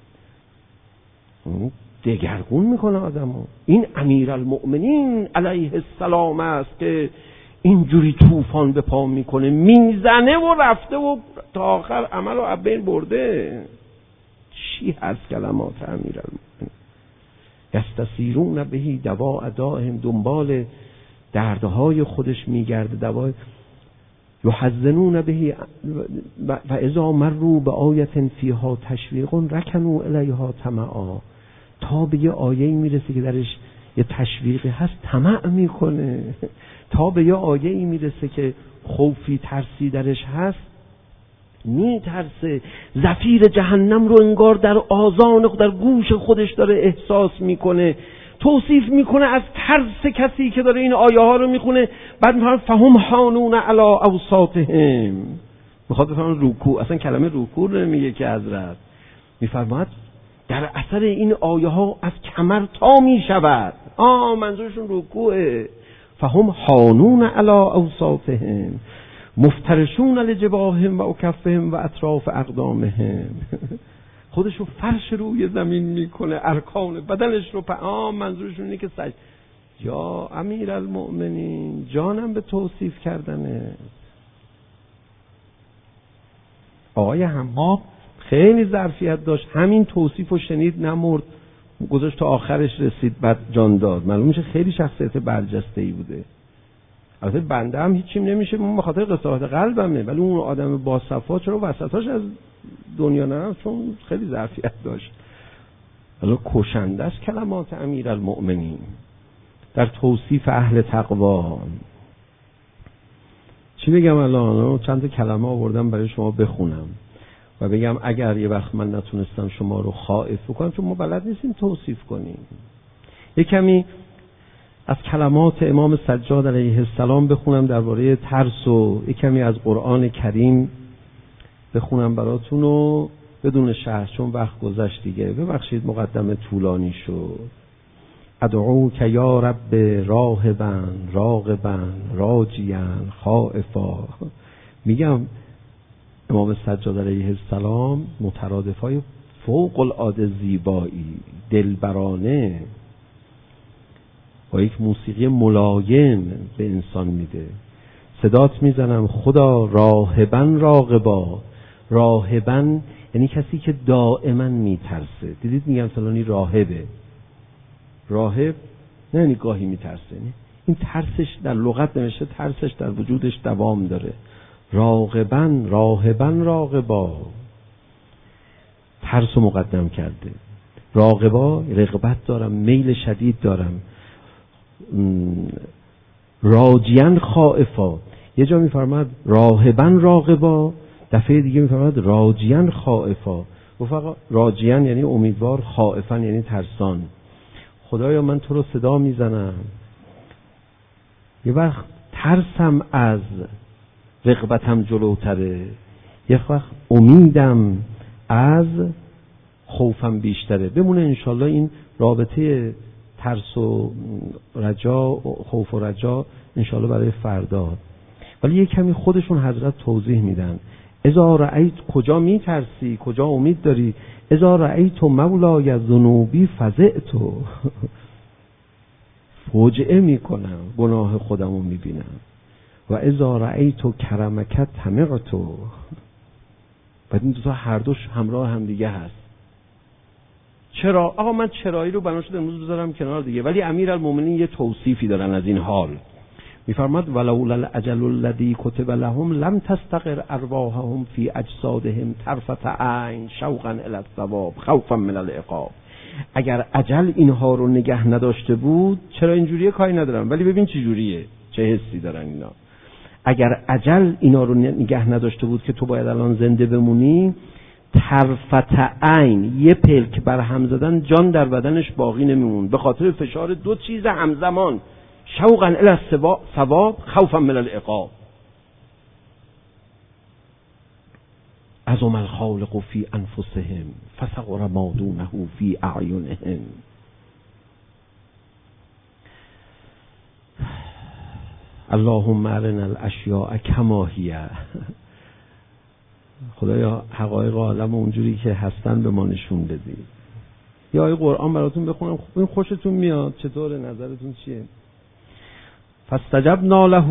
دگرگون میکنه آدمو. این امیرالمؤمنین علیه السلام است که اینجوری طوفان به پا میکنه، میزنه و رفته و تا آخر عمل و بین برده. چی هست کلمات امیرالمؤمنین؟ یستثیرون به دواء دائهم، دنبال دردهای خودش میگرده، دوای یحزنون به و اذا مروا بآیة فیها تشویق رکنوا الیها طمعا. تا به یه آیه میرسه که درش یه تشویقی هست طمع میکنه. تا به یه آیه میرسه که خوفی ترسی درش هست میترسه. زفیر جهنم رو انگار در آذان در گوش خودش داره احساس میکنه. توصیف میکنه از ترس کسی که داره این آیه ها رو میخونه. بعد میفرماید فهم حانون علی اوساطهم، میخواد بفهمن رکوع. اصلا کلمه رکوع نمیگه که حضرت، میفرماید در اثر این آیه ها از کمر تا میشود. منظورشون رکوعه. فهم حانون علی اوساطهم مفترشون لجباههم و اکفهم و اطراف اقدامهم. خودشو فرش روی زمین میکنه، ارکان بدنش رو منظورشون اینه که یا امیرالمؤمنین جانم به توصیف کردنه. آقای حمام خیلی ظرفیت داشت، همین توصیف رو شنید نمرد، گذاشت تا آخرش رسید بعد جان داد. معلوم میشه خیلی شخصیت برجسته‌ای بوده. البته بنده هم هیچیم نمیشه، من به خاطر قساوت قلبمه، ولی اون آدم با صفا چرا وسطاش از دنیا نرفت؟ چون خیلی ظرفیت داشت. حالا کشنده است کلمات امیرالمؤمنین در توصیف اهل تقوا. چی بگم الان؟ چند تا کلمه آوردم برای شما بخونم و بگم اگر یه وقت من نتونستم شما رو خائف بکنم، چون ما بلد نیستیم توصیف کنیم. یه کمی از کلمات امام سجاد علیه السلام بخونم درباره ترس و یک کمی از قرآن کریم بخونم براتون و بدون شرح، چون وقت گذشت دیگه. ببخشید مقدمه طولانی شد. ادعوک یا رب راهبا راغبا راجیا خائفا میگم امام سجاد علیه السلام مترادفای فوق العاده زیبایی، دلبرانه، با یک موسیقی ملایم به انسان میده. صدات میزنم خدا راهبن راغبا. راهبن یعنی کسی که دائما میترسه. دیدید میگم فلانی راهبه. راهب نه یعنی گاهی میترسه، این ترسش در لغت نوشته ترسش در وجودش دوام داره. راغبن راهبن راغبا، ترس رو مقدم کرده. راغبا رغبت دارم، میل شدید دارم. راجیان خائفا، یه جا میفرماد راهبن راغبا، دفعه دیگه میفرماد راجیان خائفا. و فقط راجیان یعنی امیدوار، خائفن یعنی ترسان. خدایا من تو رو صدا میزنم، یه وقت ترسم از رغبتم جلوتره، یه وقت امیدم از خوفم بیشتره. بمونه انشالله این رابطه ترس و رجا، خوف و رجا انشالله برای فردا. ولی یه کمی خودشون حضرت توضیح میدن. اذا رأیت، کجا میترسی، کجا امید داری؟ اذا رأیت مولای ذنوبی فزعتو، فوجعه میکنم، گناه خودمو میبینم. و اذا رأیت کرمک طمعتو، بعد این دوتا هر دوش همراه هم دیگه هست. چرا؟ آقا من چرایی رو بنا شد امروز بذارم کنار دیگه، ولی امیرالمومنین یه توصیفی دارن از این حال. میفرماد ولولا الاجل الذی کتب لهم لم تستقر ارواحهم فی اجسادهم طرفة عین شوقا الی الثواب خوفا من العقاب. اگر اجل اینها رو نگه نداشته بود، چرا اینجوریه کاری ندارم، ولی ببین چه جوریه، چه حسی دارن اینا. اگر اجل اینا رو نگه نداشته بود که تو باید الان زنده بمونی، طرفة عین، یه پلک بر هم زدن جان در بدنش باقی نمیمون، به خاطر فشار دو چیز همزمان، شوقا الی الثواب خوفا من العقاب. عظم الخالق فی انفسهم فصغر ما دونه فی اعینهم. اللهم ارنا الاشیاء کما هی. خدایا حقایق عالم اونجوری که هستن به ما نشون بدی. یا آیه قرآن براتون بخونم، این خوشتون میاد؟ چطوره؟ نظرتون چیه؟ فاستجبنا له،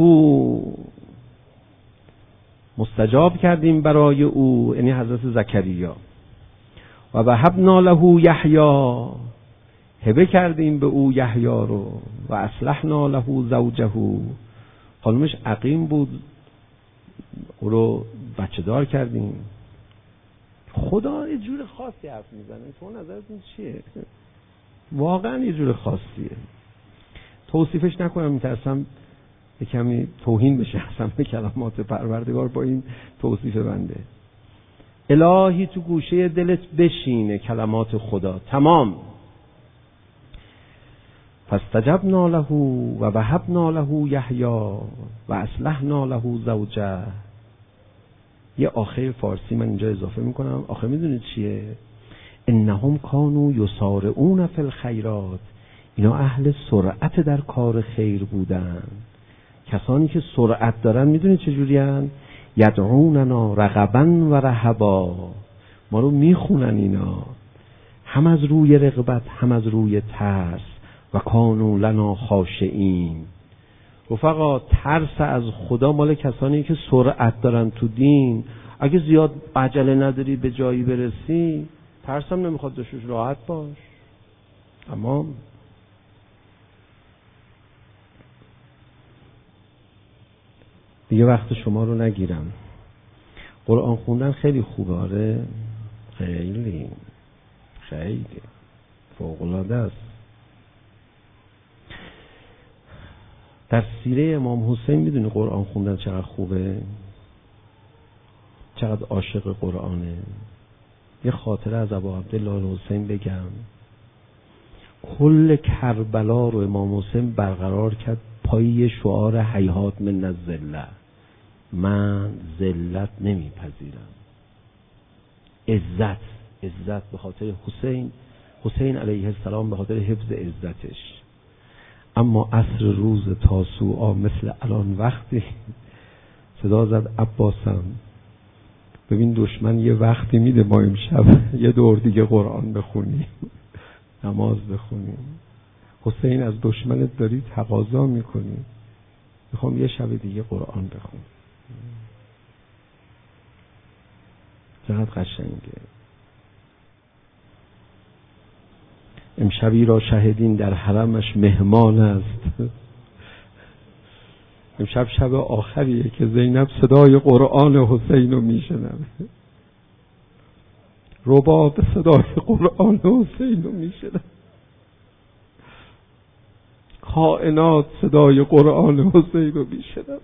مستجاب کردیم برای او، یعنی حضرت زکریا. و وهبنا له یحیی، هبه کردیم به او یحیی رو. و اصلحنا له زوجه، خانمش عقیم بود، او رو بچه دار کردیم. خدا یه جور خاصی حرف میزنه، تو نظرتون چیه؟ واقعا یه جور خاصیه. توصیفش نکنم، میترسم یه کمی توهین بشه اصلا به کلمات پروردگار با این توصیف بنده. الهی تو گوشه دلت بشینه کلمات خدا، تمام. فاستجبنا له و وهبنا له یحیی و اصلحنا له زوجه. یه آخر فارسی من اینجا اضافه میکنم. آخر میدونید چیه؟ انهم کانوا یسارعون فی الخیرات، اینا اهل سرعت در کار خیر بودن. کسانی که سرعت دارن میدونید چجوری هن؟ یدعوننا رغبا و رهبا، ما رو میخونن اینا، هم از روی رغبت هم از روی ترس. و کانوا لنا خاشعین. رفقا ترس از خدا مال کسانی که سرعت دارن تو دین. اگه زیاد عجله نداری به جایی برسی، ترسم نمیخواد داشتش، راحت باش. اما دیگه وقت شما رو نگیرم. قرآن خوندن خیلی خوبه، آره خیلی خیلی فوق‌العاده است. در سیره امام حسین میدونی قرآن خوندن چقدر خوبه، چقدر عاشق قرآنه. یه خاطره از ابو عبدالله الحسین بگم. کل کربلا رو امام حسین برقرار کرد پای شعار هیهات من الذلة، من ذلت نمیپذیرم. عزت به خاطر حسین علیه السلام، به خاطر حفظ عزتش. اما عصر روز تاسوعا مثل الان وقتی صدا زد عباسم ببین دشمن یه وقتی میده ما امشب یه دور دیگه قرآن بخونیم، نماز بخونیم. حسین از دشمنت داری تقاضا میکنی میخوام یه شب دیگه قرآن بخونم. چقدر قشنگه. امشبی را شهدین در حرمش مهمان است. امشب شب آخریه که زینب صدای قرآن حسین رو میشنوه. رباب صدای قرآن حسین رو میشنوه. کائنات صدای قرآن حسین رو میشنوه.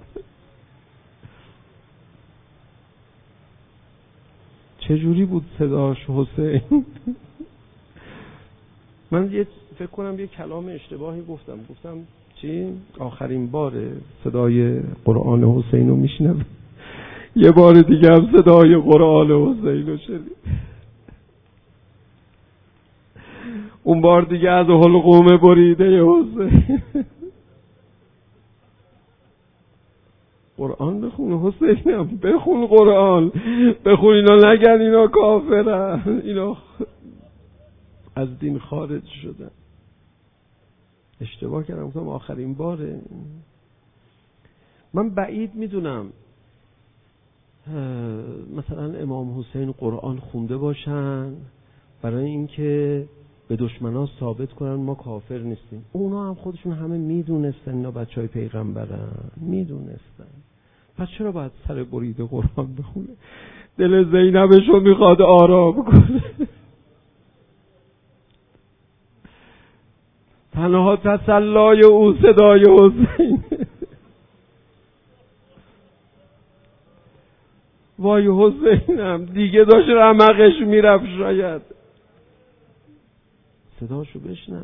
چجوری بود صداش حسین؟ من فکر کنم یه کلام اشتباهی گفتم چی؟ آخرین باره صدای قرآن حسین رو میشنوه. یه بار دیگه هم صدای قرآن حسین رو شنید. اون بار دیگه از حلقوم بریده حسین. قرآن بخون حسینم، بخون قرآن بخون، اینا نگن اینا کافرن، اینا از دین خارج شدن. اشتباه کردم گفتم آخرین باره. من بعید میدونم مثلا امام حسین قرآن خونده باشن برای اینکه به دشمنا ثابت کنن ما کافر نیستیم. اونا هم خودشون همه میدونستن اینا بچهای پیغمبرن، میدونستن. پس چرا باید سر بریده قرآن بخونه؟ دل زینبشو میخواد آرام کنه. تنها تسلای او صدای حسین. وای حسینم دیگه داشت رمقش میرفت، شاید صداشو بشنوه.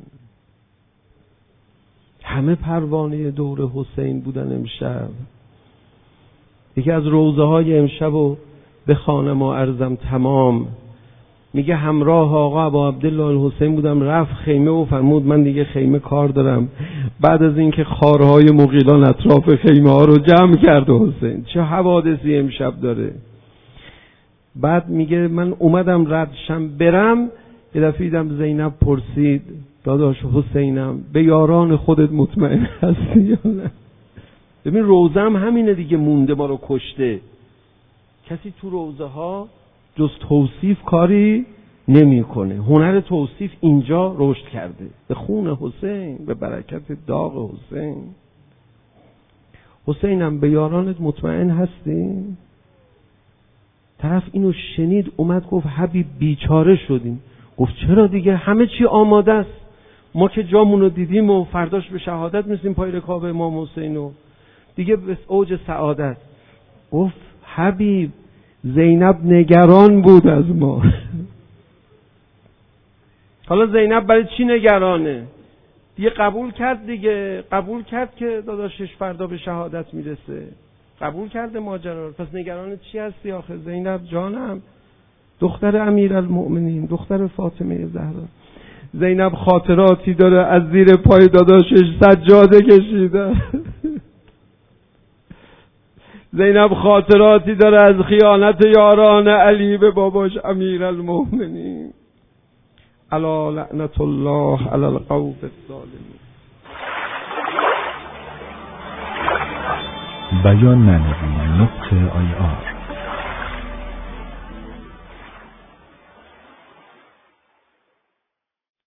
همه پروانه دور حسین بودن امشب. یکی از روزه های امشب و به خانه ما عرضم تمام میگه همراه آقا ابا عبدالله الحسین بودم، رفت خیمه و فرمود من دیگه خیمه کار دارم. بعد از اینکه خارهای مغیلان اطراف خیمه ها رو جمع کرد حسین، چه حوادثی امشب داره. بعد میگه من اومدم ردشم برم، یه دفعه دیدم زینب پرسید داداش حسینم به یاران خودت مطمئن هستی یا نه؟ ببین روزه هم همینه دیگه، مونده ما رو کشته. کسی تو روزه ها جز توصیف کاری نمیکنه. هنر توصیف اینجا رشد کرده به خون حسین، به برکت داغ حسین. حسینم به یارانت مطمئن هستی؟ طرف اینو شنید اومد گفت حبیب بیچاره شدیم. گفت چرا دیگه همه چی آماده است، ما که جامونو دیدیم و فرداش به شهادت میسیم پای رکاب امام حسینو دیگه به اوج سعادت. گفت حبیب زینب نگران بود از ما. حالا زینب برای چی نگرانه؟ دیگه قبول کرد دیگه، قبول کرد که داداشش فردا به شهادت میرسه، قبول کرده ماجرا. پس نگران چی هستی آخه زینب جانم؟ دختر امیرالمؤمنین، دختر فاطمه زهرا. زینب خاطراتی داره از زیر پای داداشش سجاده کشیده. زینب خاطراتی داره از خیانت یاران علی به باباش امیرالمؤمنین. الا لعنت الله علی القوم الظالمین. بیان معنوی نطق IR